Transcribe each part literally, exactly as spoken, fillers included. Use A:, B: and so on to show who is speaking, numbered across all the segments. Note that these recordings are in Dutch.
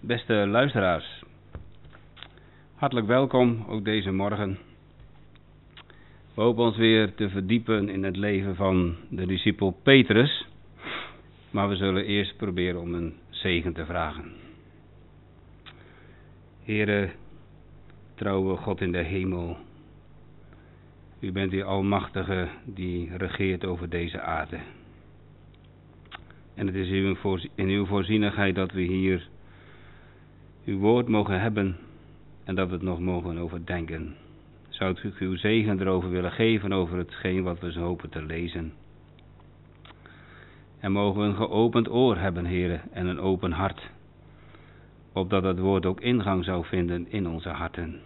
A: Beste luisteraars, hartelijk welkom ook deze morgen. We hopen ons weer te verdiepen in het leven van de discipel Petrus, maar we zullen eerst proberen om een zegen te vragen. Heere, trouwe God in de hemel, u bent die Almachtige die regeert over deze aarde. En het is in uw voorzienigheid dat we hier uw woord mogen hebben en dat we het nog mogen overdenken. Zou u uw zegen erover willen geven over hetgeen wat we zo hopen te lezen. En mogen we een geopend oor hebben, Heere, en een open hart, opdat het woord ook ingang zou vinden in onze harten.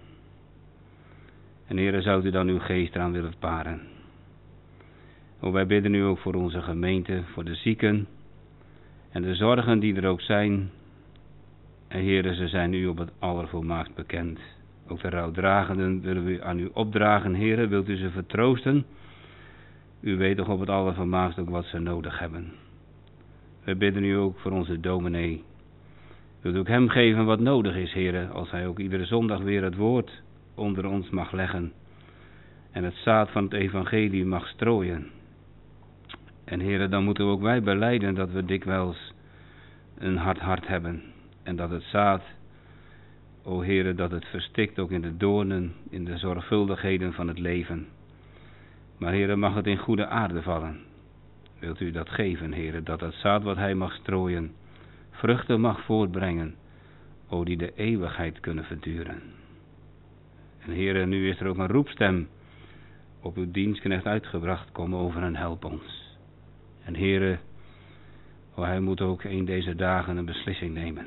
A: En Heere, zou u dan uw geest eraan willen paren. O, wij bidden u ook voor onze gemeente, voor de zieken en de zorgen die er ook zijn. En Heere, ze zijn u op het allervolmaakst bekend. Ook de rouwdragenden willen we aan u opdragen, Heere, wilt u ze vertroosten? U weet toch op het allervolmaakst ook wat ze nodig hebben. We bidden u ook voor onze dominee. Wilt u ook hem geven wat nodig is, Heere, als hij ook iedere zondag weer het woord onder ons mag leggen. En het zaad van het evangelie mag strooien. En Heere, dan moeten we ook wij belijden dat we dikwijls een hard hart hebben. En dat het zaad, o Heere, dat het verstikt ook in de doornen, in de zorgvuldigheden van het leven. Maar Heere, mag het in goede aarde vallen. Wilt u dat geven, Heere, dat het zaad wat hij mag strooien, vruchten mag voortbrengen, o die de eeuwigheid kunnen verduren. En Heere, nu is er ook een roepstem op uw dienstknecht uitgebracht, kom over en help ons. En Heere, o hij moet ook een deze dagen een beslissing nemen.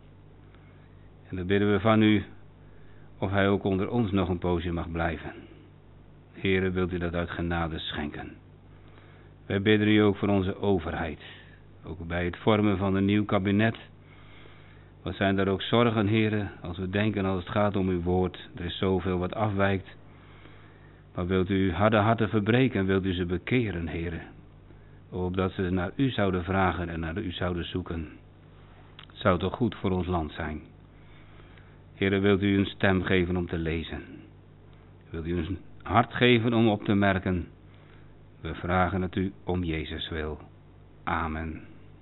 A: En dan bidden we van u of hij ook onder ons nog een poosje mag blijven. Heere, wilt u dat uit genade schenken. Wij bidden u ook voor onze overheid. Ook bij het vormen van een nieuw kabinet. Wat zijn daar ook zorgen, Heere, als we denken als het gaat om uw woord. Er is zoveel wat afwijkt. Maar wilt u harde harten verbreken, wilt u ze bekeren, Heere. Opdat ze naar u zouden vragen en naar u zouden zoeken. Het zou toch goed voor ons land zijn. Heere, wilt u een stem geven om te lezen. Wilt u een hart geven om op te merken. We vragen het u om Jezus wil. Amen.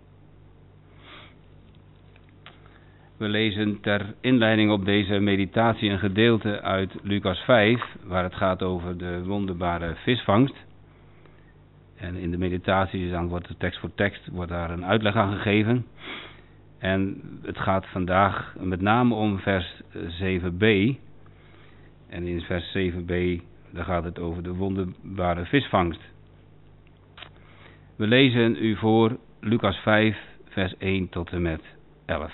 A: We lezen ter inleiding op deze meditatie een gedeelte uit Lucas vijf, waar het gaat over de wonderbare visvangst. En in de meditatie dan wordt de tekst voor tekst wordt daar een uitleg aan gegeven. En het gaat vandaag met name om vers zeven b. En in vers zeven b daar gaat het over de wonderbare visvangst. We lezen u voor Lucas vijf, vers één tot en met elf.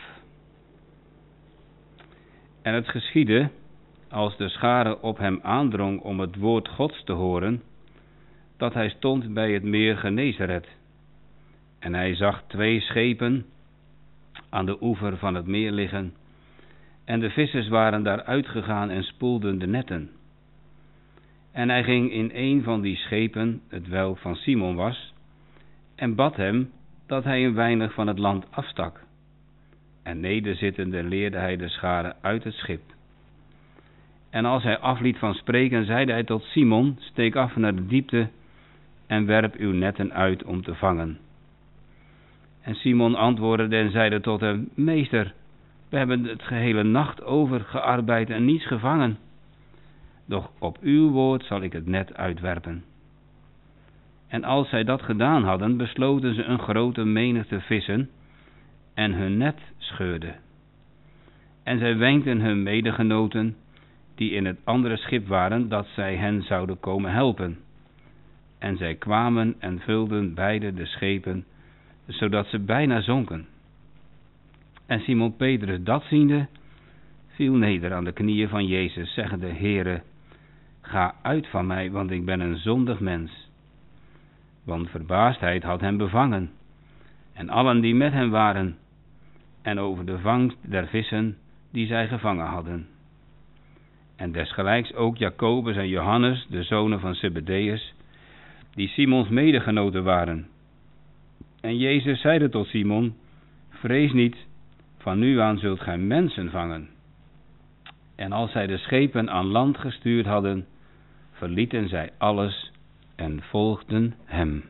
A: En het geschiedde, als de schare op hem aandrong om het woord Gods te horen, dat hij stond bij het meer Genezaret. En hij zag twee schepen aan de oever van het meer liggen, en de vissers waren daar uitgegaan en spoelden de netten. En hij ging in een van die schepen, het welk van Simon was, en bad hem dat hij een weinig van het land afstak. En nederzittende leerde hij de schare uit het schip. En als hij afliet van spreken, zeide hij tot Simon, steek af naar de diepte en werp uw netten uit om te vangen. En Simon antwoordde en zeide tot hem, meester, we hebben het gehele nacht over gearbeid en niets gevangen. Doch op uw woord zal ik het net uitwerpen. En als zij dat gedaan hadden, besloten ze een grote menigte vissen en hun net scheurde. En zij wenkten hun medegenoten, die in het andere schip waren, dat zij hen zouden komen helpen. En zij kwamen en vulden beide de schepen, zodat ze bijna zonken. En Simon Petrus dat ziende, viel neder aan de knieën van Jezus, zeggende, Heere, ga uit van mij, want ik ben een zondig mens. Want verbaasdheid had hem bevangen, en allen die met hem waren, en over de vangst der vissen die zij gevangen hadden. En desgelijks ook Jacobus en Johannes, de zonen van Zebedeus, die Simons medegenoten waren. En Jezus zeide tot Simon, vrees niet, van nu aan zult gij mensen vangen. En als zij de schepen aan land gestuurd hadden, verlieten zij alles en volgden hem.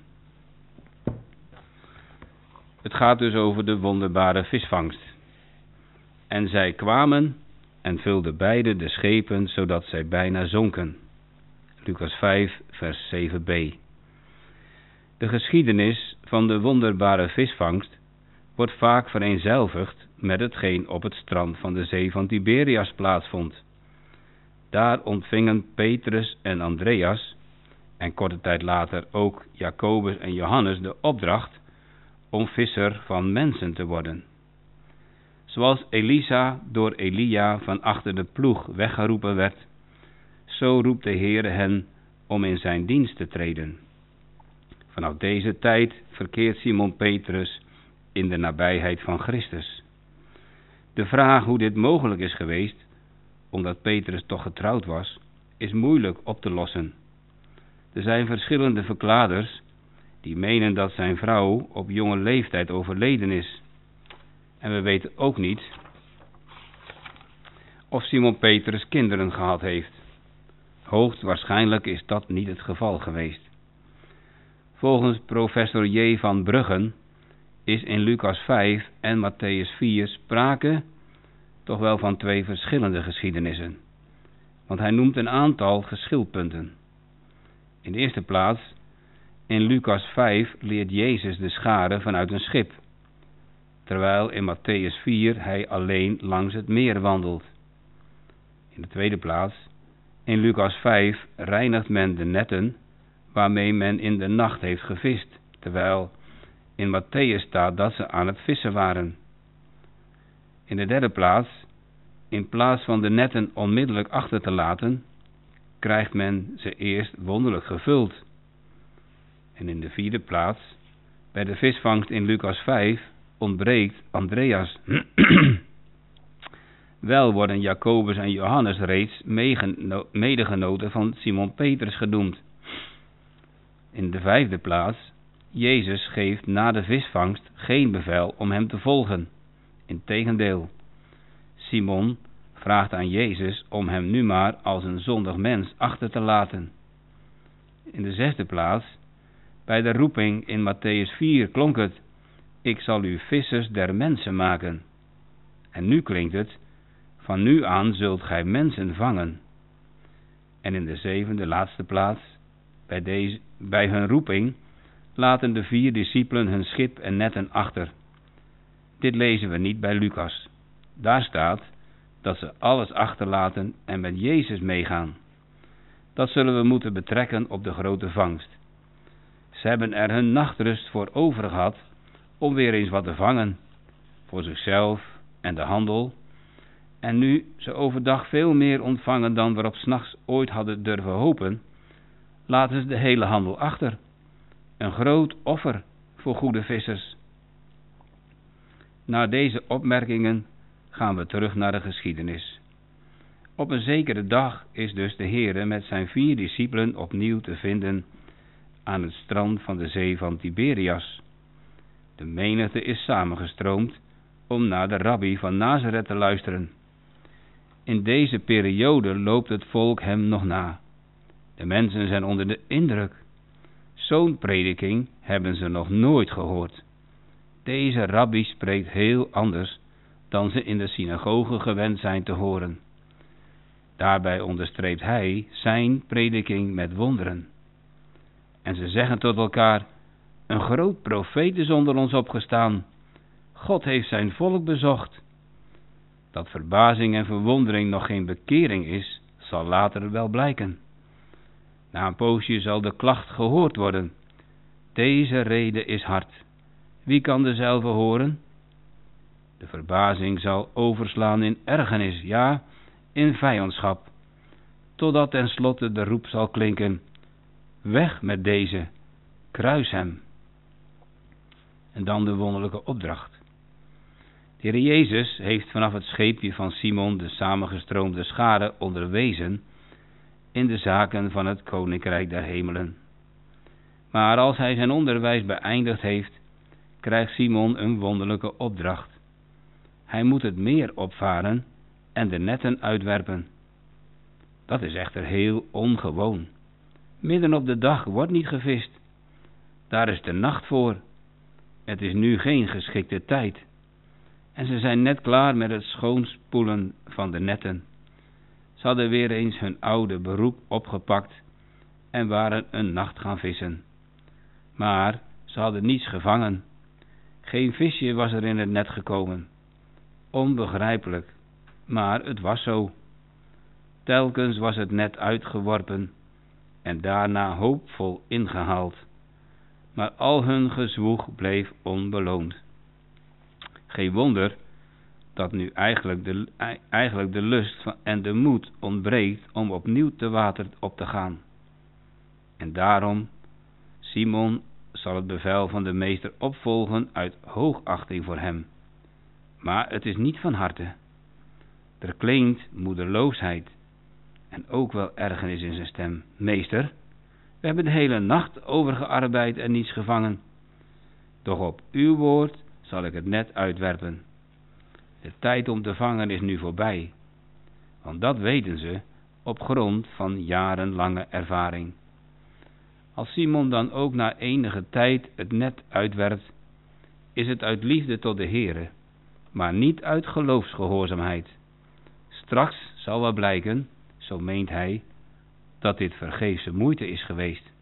A: Het gaat dus over de wonderbare visvangst. En zij kwamen en vulden beide de schepen, zodat zij bijna zonken. Lucas vijf, vers zeven b. De geschiedenis van de wonderbare visvangst wordt vaak vereenzelvigd met hetgeen op het strand van de zee van Tiberias plaatsvond. Daar ontvingen Petrus en Andreas, en korte tijd later ook Jacobus en Johannes, de opdracht om visser van mensen te worden. Zoals Elisa door Elia van achter de ploeg weggeroepen werd, zo roept de Heere hen om in zijn dienst te treden. Vanaf deze tijd verkeert Simon Petrus in de nabijheid van Christus. De vraag hoe dit mogelijk is geweest, omdat Petrus toch getrouwd was, is moeilijk op te lossen. Er zijn verschillende verklaarders die menen dat zijn vrouw op jonge leeftijd overleden is. En we weten ook niet of Simon Petrus kinderen gehad heeft. Hoogstwaarschijnlijk is dat niet het geval geweest. Volgens professor J. van Bruggen is in Lucas vijf en Matthäus vier sprake toch wel van twee verschillende geschiedenissen. Want hij noemt een aantal geschilpunten. In de eerste plaats, in Lucas vijf leert Jezus de schare vanuit een schip, terwijl in Matthäus vier hij alleen langs het meer wandelt. In de tweede plaats, in Lucas vijf reinigt men de netten waarmee men in de nacht heeft gevist, terwijl in Matthäus staat dat ze aan het vissen waren. In de derde plaats, in plaats van de netten onmiddellijk achter te laten, krijgt men ze eerst wonderlijk gevuld. En in de vierde plaats, bij de visvangst in Lucas vijf, ontbreekt Andreas. Wel worden Jacobus en Johannes reeds medegenoten van Simon Petrus genoemd. In de vijfde plaats, Jezus geeft na de visvangst geen bevel om hem te volgen. Integendeel, Simon vraagt aan Jezus om hem nu maar als een zondig mens achter te laten. In de zesde plaats, bij de roeping in Matthäus vier klonk het: ik zal u vissers der mensen maken. En nu klinkt het: van nu aan zult gij mensen vangen. En in de zevende laatste plaats, bij, deze, bij hun roeping, laten de vier discipelen hun schip en netten achter. Dit lezen we niet bij Lucas. Daar staat dat ze alles achterlaten en met Jezus meegaan. Dat zullen we moeten betrekken op de grote vangst. Ze hebben er hun nachtrust voor over gehad om weer eens wat te vangen, voor zichzelf en de handel. En nu ze overdag veel meer ontvangen dan we op 's nachts ooit hadden durven hopen, laten ze de hele handel achter. Een groot offer voor goede vissers. Na deze opmerkingen gaan we terug naar de geschiedenis. Op een zekere dag is dus de Heere met zijn vier discipelen opnieuw te vinden aan het strand van de zee van Tiberias. De menigte is samengestroomd om naar de rabbi van Nazareth te luisteren. In deze periode loopt het volk hem nog na. De mensen zijn onder de indruk. Zo'n prediking hebben ze nog nooit gehoord. Deze rabbi spreekt heel anders dan ze in de synagoge gewend zijn te horen. Daarbij onderstreept hij zijn prediking met wonderen. En ze zeggen tot elkaar: een groot profeet is onder ons opgestaan. God heeft zijn volk bezocht. Dat verbazing en verwondering nog geen bekering is, zal later wel blijken. Na een poosje zal de klacht gehoord worden: deze rede is hard. Wie kan dezelve horen? De verbazing zal overslaan in ergernis, ja, in vijandschap, totdat tenslotte de roep zal klinken: weg met deze, kruis hem. En dan de wonderlijke opdracht. De Heer Jezus heeft vanaf het scheepje van Simon de samengestroomde schare onderwezen in de zaken van het koninkrijk der hemelen. Maar als hij zijn onderwijs beëindigd heeft, krijgt Simon een wonderlijke opdracht. Hij moet het meer opvaren en de netten uitwerpen. Dat is echter heel ongewoon. Midden op de dag wordt niet gevist. Daar is de nacht voor. Het is nu geen geschikte tijd. En ze zijn net klaar met het schoonspoelen van de netten. Ze hadden weer eens hun oude beroep opgepakt en waren een nacht gaan vissen. Maar ze hadden niets gevangen. Geen visje was er in het net gekomen. Onbegrijpelijk, maar het was zo. Telkens was het net uitgeworpen en daarna hoopvol ingehaald. Maar al hun gezwoeg bleef onbeloond. Geen wonder dat nu eigenlijk de, eigenlijk de lust en de moed ontbreekt om opnieuw te water op te gaan. En daarom, Simon zal het bevel van de meester opvolgen uit hoogachting voor hem. Maar het is niet van harte. Er klinkt moedeloosheid en ook wel ergernis in zijn stem. Meester, we hebben de hele nacht overgearbeid en niets gevangen. Doch op uw woord zal ik het net uitwerpen. De tijd om te vangen is nu voorbij, want dat weten ze op grond van jarenlange ervaring. Als Simon dan ook na enige tijd het net uitwerpt, is het uit liefde tot de Heere, maar niet uit geloofsgehoorzaamheid. Straks zal wel blijken, zo meent hij, dat dit vergeefse moeite is geweest.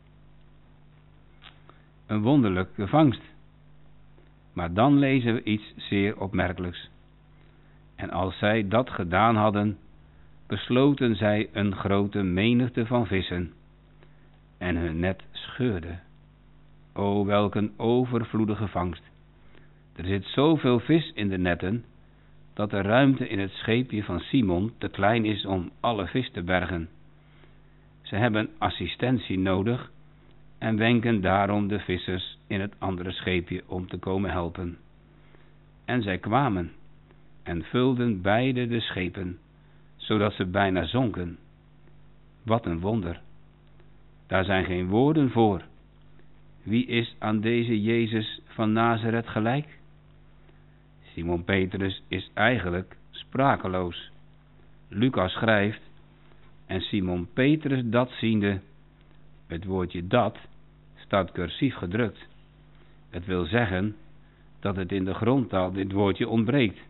A: Een wonderlijke vangst. Maar dan lezen we iets zeer opmerkelijks. En als zij dat gedaan hadden, besloten zij een grote menigte van vissen, en hun net scheurde. O, welk een overvloedige vangst! Er zit zoveel vis in de netten, dat de ruimte in het scheepje van Simon te klein is om alle vis te bergen. Ze hebben assistentie nodig en wenken daarom de vissers in het andere scheepje om te komen helpen. En zij kwamen en vulden beide de schepen, zodat ze bijna zonken. Wat een wonder! Daar zijn geen woorden voor. Wie is aan deze Jezus van Nazareth gelijk? Simon Petrus is eigenlijk sprakeloos. Lucas schrijft, en Simon Petrus dat ziende, het woordje dat staat cursief gedrukt. Het wil zeggen dat het in de grondtaal dit woordje ontbreekt.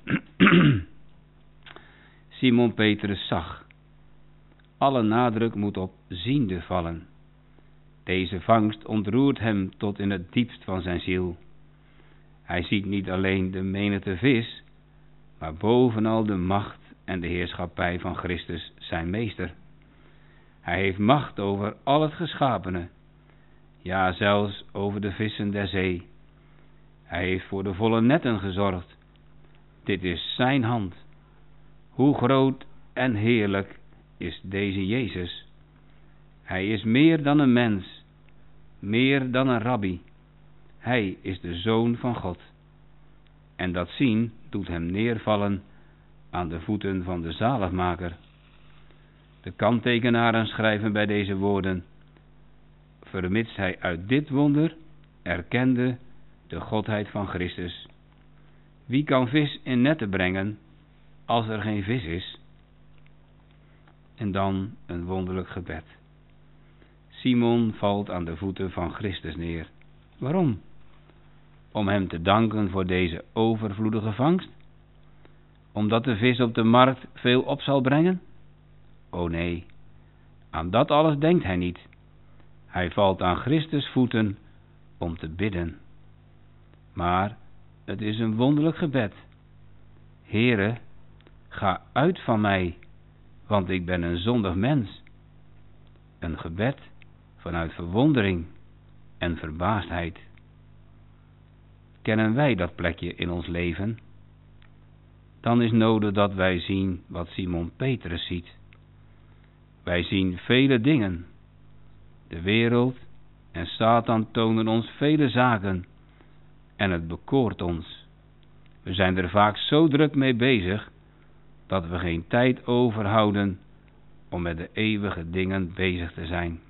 A: Simon Petrus zag. Alle nadruk moet op ziende vallen. Deze vangst ontroert hem tot in het diepst van zijn ziel. Hij ziet niet alleen de menigte vis, maar bovenal de macht en de heerschappij van Christus zijn meester. Hij heeft macht over al het geschapene, ja zelfs over de vissen der zee. Hij heeft voor de volle netten gezorgd. Dit is zijn hand. Hoe groot en heerlijk is deze Jezus. Hij is meer dan een mens, meer dan een rabbi. Hij is de Zoon van God. En dat zien doet hem neervallen aan de voeten van de zaligmaker. De kanttekenaren schrijven bij deze woorden, vermits hij uit dit wonder erkende de godheid van Christus. Wie kan vis in netten brengen als er geen vis is? En dan een wonderlijk gebed. Simon valt aan de voeten van Christus neer. Waarom? Om hem te danken voor deze overvloedige vangst? Omdat de vis op de markt veel op zal brengen? O nee, aan dat alles denkt hij niet. Hij valt aan Christus voeten om te bidden. Maar het is een wonderlijk gebed. Heere, ga uit van mij, want ik ben een zondig mens. Een gebed vanuit verwondering en verbaasdheid. Kennen wij dat plekje in ons leven? Dan is nodig dat wij zien wat Simon Petrus ziet. Wij zien vele dingen. De wereld en Satan tonen ons vele zaken en het bekoort ons. We zijn er vaak zo druk mee bezig dat we geen tijd overhouden om met de eeuwige dingen bezig te zijn.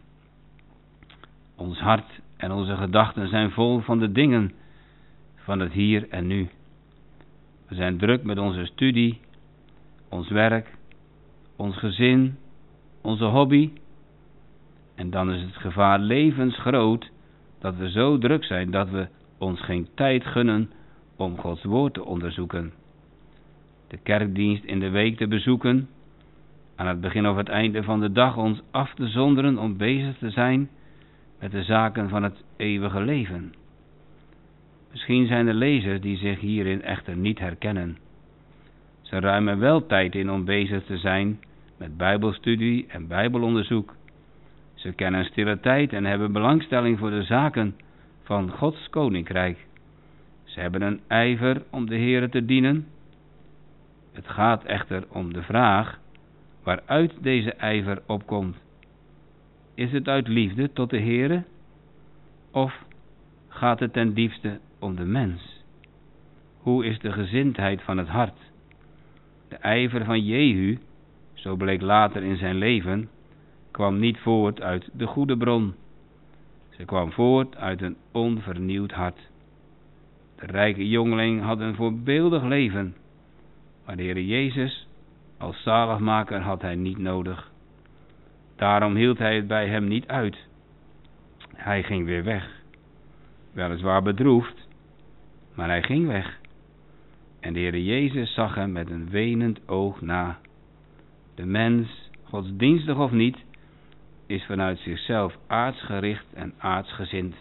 A: Ons hart en onze gedachten zijn vol van de dingen van het hier en nu. We zijn druk met onze studie, ons werk, ons gezin, onze hobby. En dan is het gevaar levensgroot dat we zo druk zijn dat we ons geen tijd gunnen om Gods woord te onderzoeken. De kerkdienst in de week te bezoeken, aan het begin of het einde van de dag ons af te zonderen om bezig te zijn met de zaken van het eeuwige leven. Misschien zijn er lezers die zich hierin echter niet herkennen. Ze ruimen wel tijd in om bezig te zijn met bijbelstudie en bijbelonderzoek. Ze kennen stille tijd en hebben belangstelling voor de zaken van Gods koninkrijk. Ze hebben een ijver om de Heere te dienen. Het gaat echter om de vraag waaruit deze ijver opkomt. Is het uit liefde tot de Heere? Of gaat het ten diepste om de mens? Hoe is de gezindheid van het hart? De ijver van Jehu, zo bleek later in zijn leven, kwam niet voort uit de goede bron. Ze kwam voort uit een onvernieuwd hart. De rijke jongeling had een voorbeeldig leven, maar de Heer Jezus als zaligmaker had hij niet nodig. Daarom hield hij het bij hem niet uit. Hij ging weer weg. Weliswaar bedroefd, maar hij ging weg. En de Heer Jezus zag hem met een wenend oog na. De mens, godsdienstig of niet, is vanuit zichzelf aardsgericht en aardsgezind.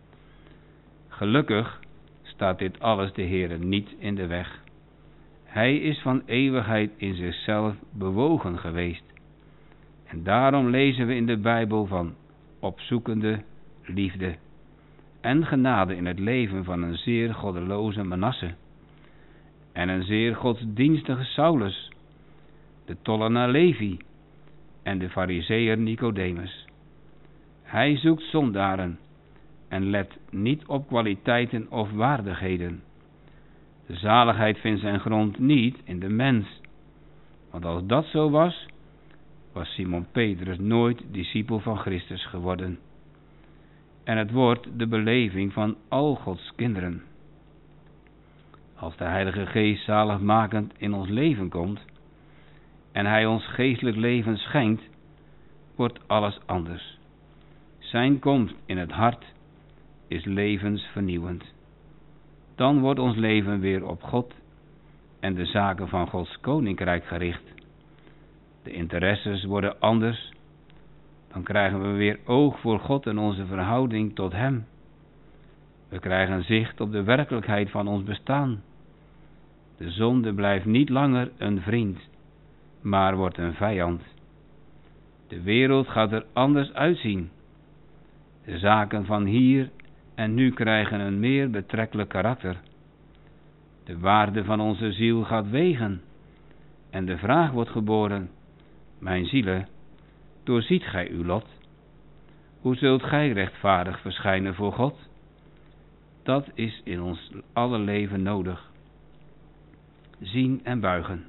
A: Gelukkig staat dit alles de Heere niet in de weg. Hij is van eeuwigheid in zichzelf bewogen geweest. En daarom lezen we in de Bijbel van opzoekende liefde en genade in het leven van een zeer goddeloze Manasse en een zeer godsdienstige Saulus, de tollenaar Levi en de farizeeër Nicodemus. Hij zoekt zondaren en let niet op kwaliteiten of waardigheden. De zaligheid vindt zijn grond niet in de mens, want als dat zo was, was Simon Petrus nooit discipel van Christus geworden. En het wordt de beleving van al Gods kinderen. Als de Heilige Geest zaligmakend in ons leven komt en Hij ons geestelijk leven schenkt, wordt alles anders. Zijn komst in het hart is levensvernieuwend. Dan wordt ons leven weer op God en de zaken van Gods koninkrijk gericht. De interesses worden anders. Dan krijgen we weer oog voor God en onze verhouding tot Hem. We krijgen zicht op de werkelijkheid van ons bestaan. De zonde blijft niet langer een vriend, maar wordt een vijand. De wereld gaat er anders uitzien. De zaken van hier en nu krijgen een meer betrekkelijk karakter. De waarde van onze ziel gaat wegen. En de vraag wordt geboren: mijn zielen, doorziet gij uw lot? Hoe zult gij rechtvaardig verschijnen voor God? Dat is in ons alle leven nodig. Zien en buigen.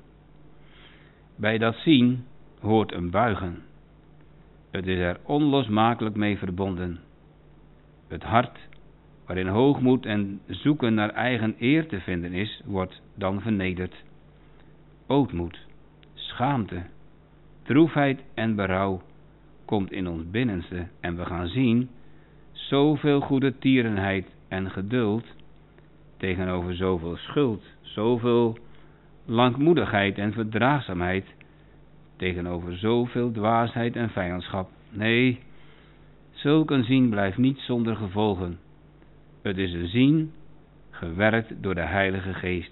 A: Bij dat zien hoort een buigen. Het is er onlosmakelijk mee verbonden. Het hart, waarin hoogmoed en zoeken naar eigen eer te vinden is, wordt dan vernederd. Ootmoed, schaamte, droefheid en berouw komt in ons binnenste en we gaan zien zoveel goede tierenheid en geduld tegenover zoveel schuld, zoveel langmoedigheid en verdraagzaamheid tegenover zoveel dwaasheid en vijandschap. Nee, zulk een zien blijft niet zonder gevolgen. Het is een zien gewerkt door de Heilige Geest.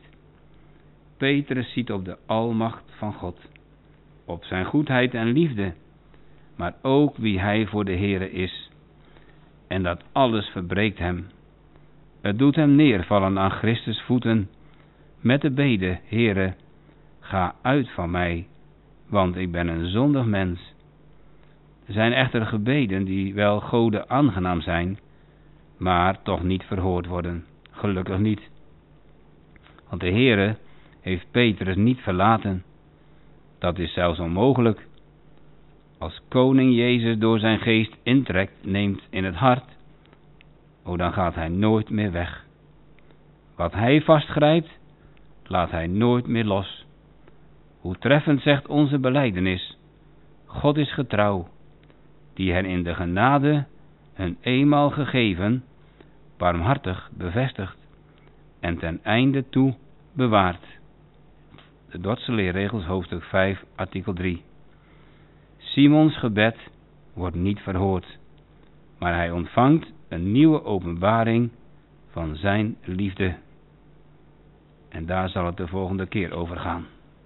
A: Petrus ziet op de almacht van God, op zijn goedheid en liefde, maar ook wie hij voor de Heere is. En dat alles verbreekt hem. Het doet hem neervallen aan Christus voeten met de bede: Heere, ga uit van mij, want ik ben een zondig mens. Er zijn echter gebeden die wel Gode aangenaam zijn, maar toch niet verhoord worden. Gelukkig niet. Want de Heere heeft Petrus niet verlaten. Dat is zelfs onmogelijk. Als koning Jezus door zijn geest intrekt, neemt in het hart, o dan gaat hij nooit meer weg. Wat hij vastgrijpt, laat hij nooit meer los. Hoe treffend zegt onze belijdenis: God is getrouw, die hen in de genade hun eenmaal gegeven, barmhartig bevestigt en ten einde toe bewaart. De Dordtse leerregels, hoofdstuk vijf, artikel drie. Simons gebed wordt niet verhoord, maar hij ontvangt een nieuwe openbaring van zijn liefde. En daar zal het de volgende keer over gaan.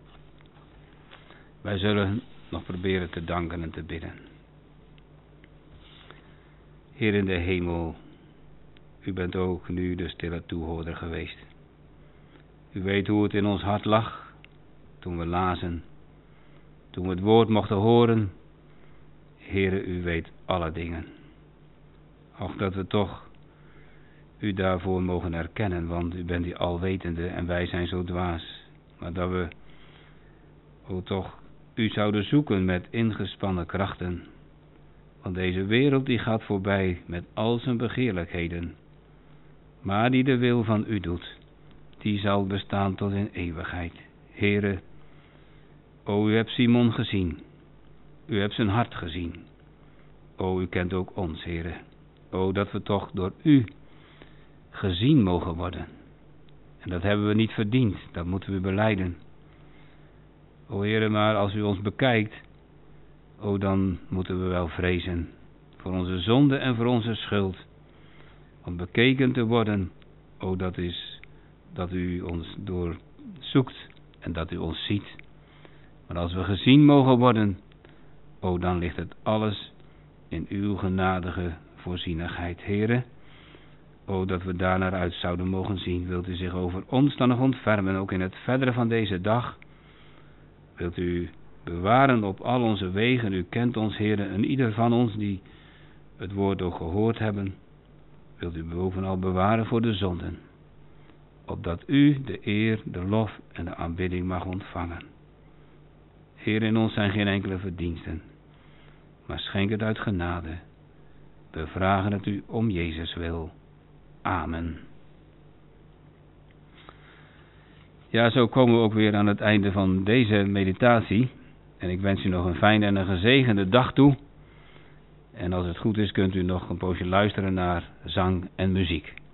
A: Wij zullen nog proberen te danken en te bidden. Heer in de hemel, u bent ook nu de stille toehoorder geweest. U weet hoe het in ons hart lag toen we lazen, toen we het woord mochten horen. Heere, u weet alle dingen. Och, dat we toch u daarvoor mogen erkennen, want u bent die alwetende en wij zijn zo dwaas. Maar dat we, o toch, u zouden zoeken met ingespannen krachten. Want deze wereld die gaat voorbij met al zijn begeerlijkheden. Maar die de wil van u doet, die zal bestaan tot in eeuwigheid. Heere, o u hebt Simon gezien. U hebt zijn hart gezien. O u kent ook ons, Heere. O dat we toch door u gezien mogen worden. En dat hebben we niet verdiend, dat moeten we belijden. O Heere, maar als u ons bekijkt, o dan moeten we wel vrezen voor onze zonde en voor onze schuld. Om bekeken te worden, o dat is dat u ons doorzoekt en dat u ons ziet. Maar als we gezien mogen worden, o dan ligt het alles in uw genadige voorzienigheid, Heere. O dat we daar naar uit zouden mogen zien. Wilt u zich over ons dan nog ontfermen, ook in het verdere van deze dag? Wilt u bewaren op al onze wegen? U kent ons, Heere, en ieder van ons die het woord ook gehoord hebben. Wilt u bovenal bewaren voor de zonden, opdat u de eer, de lof en de aanbidding mag ontvangen. Heer, in ons zijn geen enkele verdiensten, maar schenk het uit genade. We vragen het u om Jezus wil. Amen. Ja, zo komen we ook weer aan het einde van deze meditatie. En ik wens u nog een fijne en een gezegende dag toe. En als het goed is, kunt u nog een poosje luisteren naar zang en muziek.